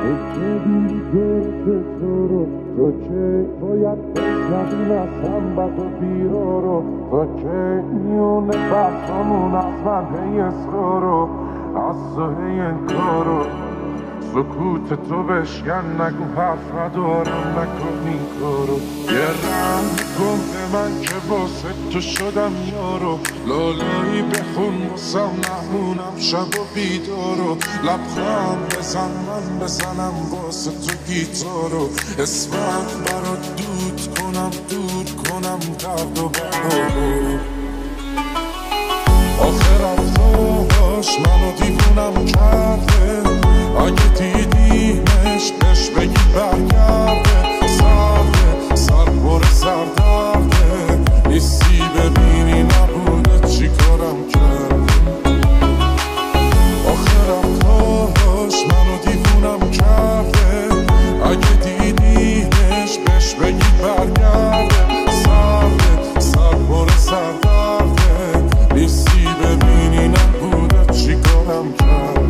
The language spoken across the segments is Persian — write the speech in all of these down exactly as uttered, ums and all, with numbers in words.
تو که باید بشنوی نسم بد و بیرا رو، تو که میونه بحثامون از من هی اصرارو، از تو هی انکارو، سکوت تو بشکن نگو حرف ندارم نکن این کارو. یه رنگ کن به من که واسه تو شدم یارو، لالایی بخون واسم نمونم شب و بیدارو، لبخند بزن من بزنم واسه تو گیتارو، اسمت برات دود کنم دور کنم درد و بهارو. آخر رفتاش منو دیوونم کرده، اگه دیدیمش بهش بگی برگرده، سرده سر پر سردرده، نیستی ببینی نبوده چی کارم کرده. آخر رفتاش منو دیوونم کرده، اگه دیدیمش بهش بگی برگرده، سرده سر پر سردرده، نیستی ببینی نبوده چی کارم کرده.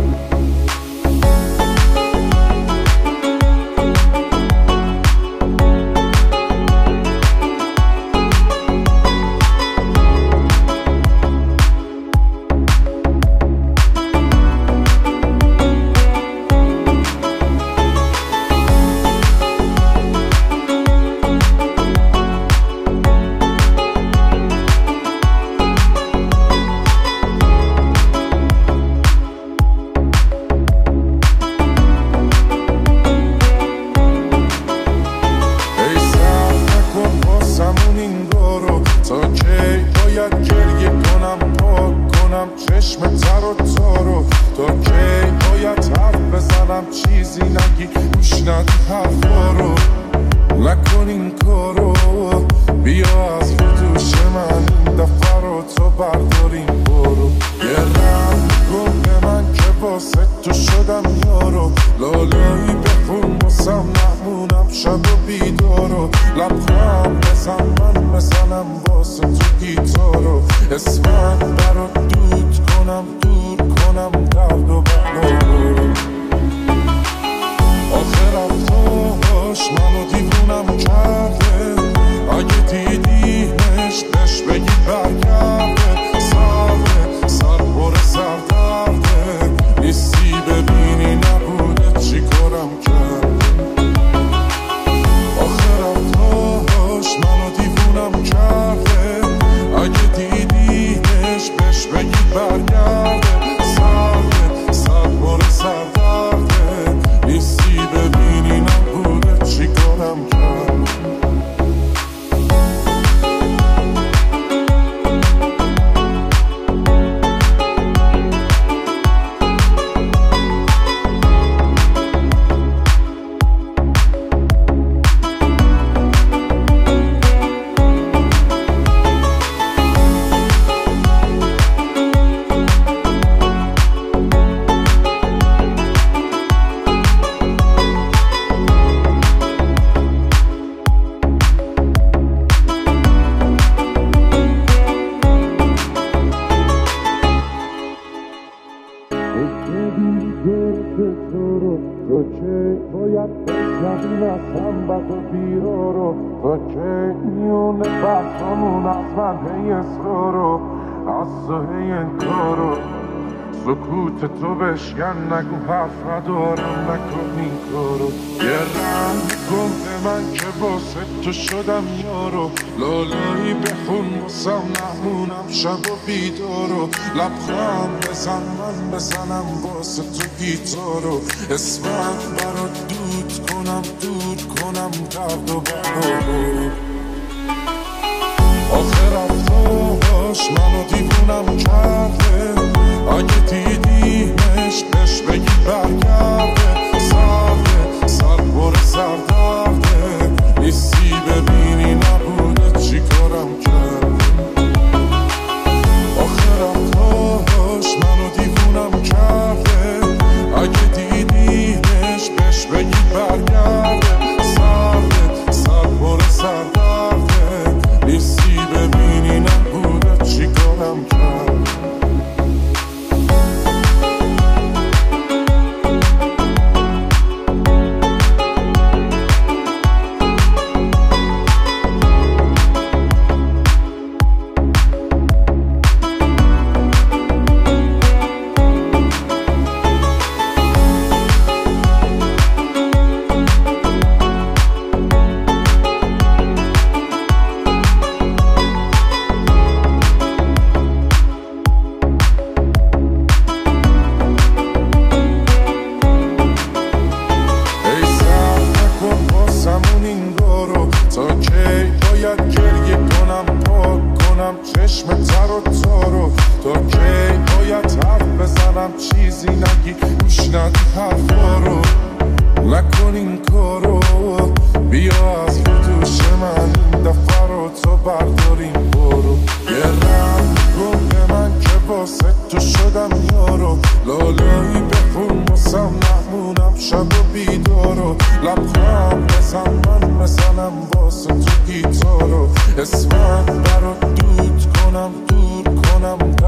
سکوت تو بشکن نگو حرف ندارم نکن این کارو. یه رنگ کن به من که واسه تو شدم یارو، لالایی بخون واسم نمونم شب و بیدارو، لبخند بزن من بزنم واسه تو گیتارو، اسمت برات دود کنم دور کنم درد و بهارو. آخر رفتاش منو دیوونم کرده، اگه دیدیمش بهش بگی برگرده، سرده سر پر سردرده، نیستی ببینی نبوده چی کارم کرده. آخر رفتاش منو دیوونم کرده، اگه دیدیمش بهش بگی برگرده، سرده سر پر سردرده، نیستی ببینی نبوده چی کارم کرده. شب و بیدارو لبخند بزن من بزنم واسه تو گیتارو اسمم برات دود کنم دور کنم